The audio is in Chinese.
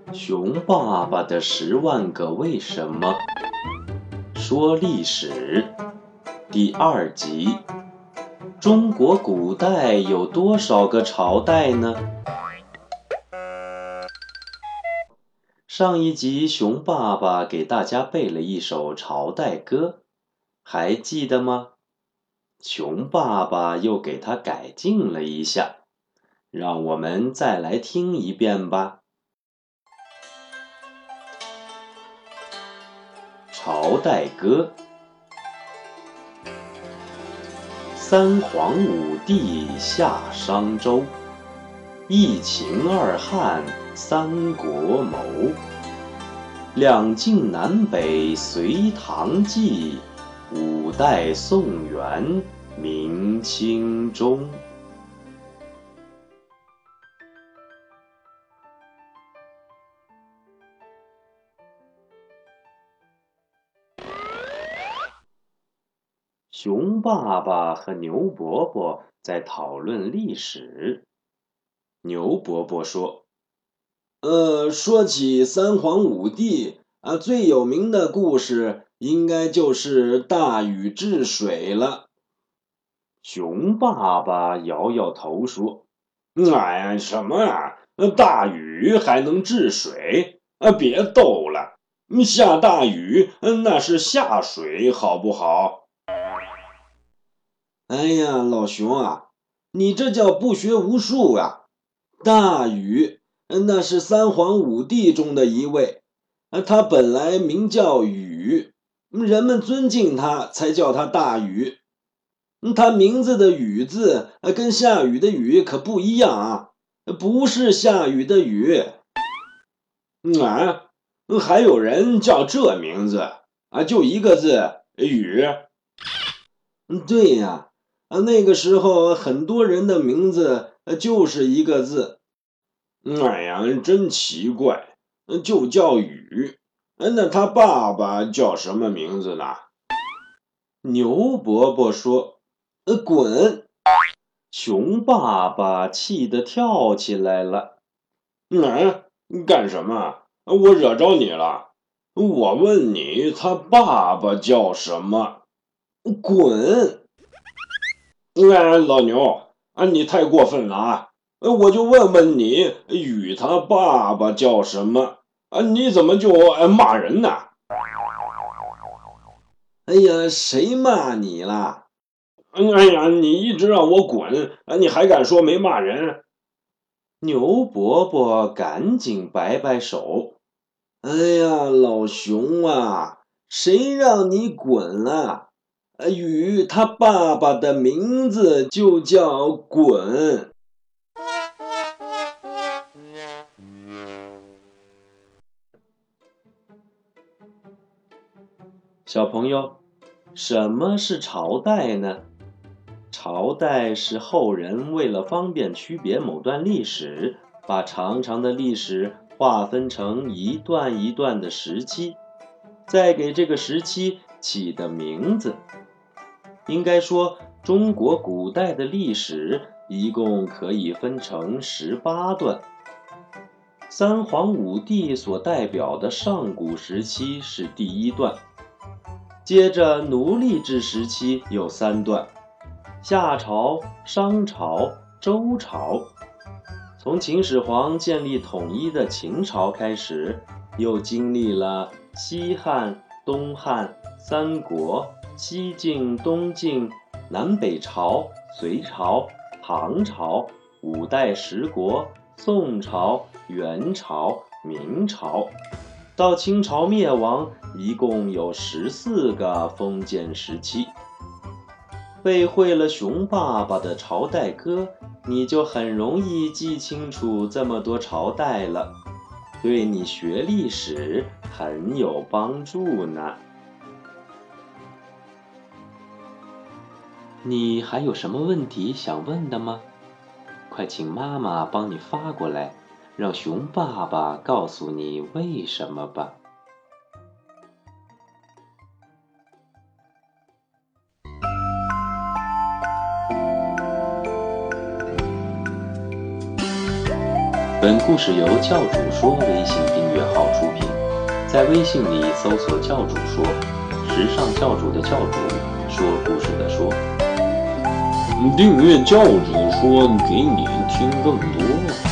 熊爸爸的10万个为什么，说历史，第2集。中国古代有多少个朝代呢？上一集熊爸爸给大家背了一首朝代歌，还记得吗？熊爸爸又给他改进了一下，让我们再来听一遍吧。朝代歌。三皇五帝下商周，一秦二汉三国谋。两晋南北隋唐纪，五代宋元明清中。熊爸爸和牛伯伯在讨论历史。牛伯伯说： 说起三皇五帝最有名的故事应该就是大禹治水了。 熊爸爸摇摇头说： 哎呀，什么啊？大禹还能治水？别逗了，下大雨那是下水，好不好？哎呀，老熊啊，你这叫不学无术啊！大禹那是三皇五帝中的一位，他本来名叫禹，人们尊敬他才叫他大禹。他名字的禹字跟下雨的雨可不一样啊，不是下雨的雨。还有人叫这名字就一个字禹。对呀，那个时候很多人的名字就是一个字。哎呀，真奇怪，就叫禹。那他爸爸叫什么名字呢？ 牛伯伯说： 滚！ 熊爸爸气得跳起来了。 干什么？我惹着你了？我问你，他爸爸叫什么？滚！老牛你太过分了啊！我就问问你，禹他爸爸叫什么？你怎么就骂人呢？哎呀，谁骂你了？哎呀，你一直让我滚，你还敢说没骂人？ 牛伯伯赶紧摆摆手。 哎呀，老熊啊，谁让你滚了？禹他爸爸的名字就叫滚。 小朋友，什么是朝代呢？朝代是后人为了方便区别某段历史，把长长的历史划分成一段一段的时期，再给这个时期起的名字。应该说，中国古代的历史一共可以分成18段。三皇五帝所代表的上古时期是第1段，接着奴隶制时期有3段，夏朝、商朝、周朝。从秦始皇建立统一的秦朝开始，又经历了西汉、东汉、三国、西晋、东晋、南北朝、隋朝、唐朝、五代十国、宋朝、元朝、明朝，到清朝灭亡，一共有14个封建时期。背会了熊爸爸的朝代歌，你就很容易记清楚这么多朝代了，对你学历史很有帮助呢。你还有什么问题想问的吗？快请妈妈帮你发过来，让熊爸爸告诉你为什么吧。 本故事由教主说微信订阅号出品，在微信里搜索教主说，时尚教主的教主，说故事的说。 订阅教主说，给你听更多。